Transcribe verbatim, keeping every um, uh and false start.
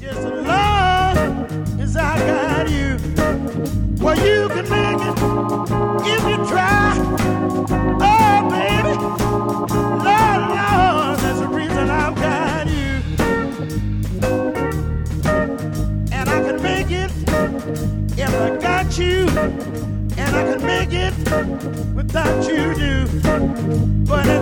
Just as long as I got you. Well, you can make it if you try. Oh, baby, Lord, Lord, that's the reason I've got you. And I can make it if I got you. And I can make it without you, do. But if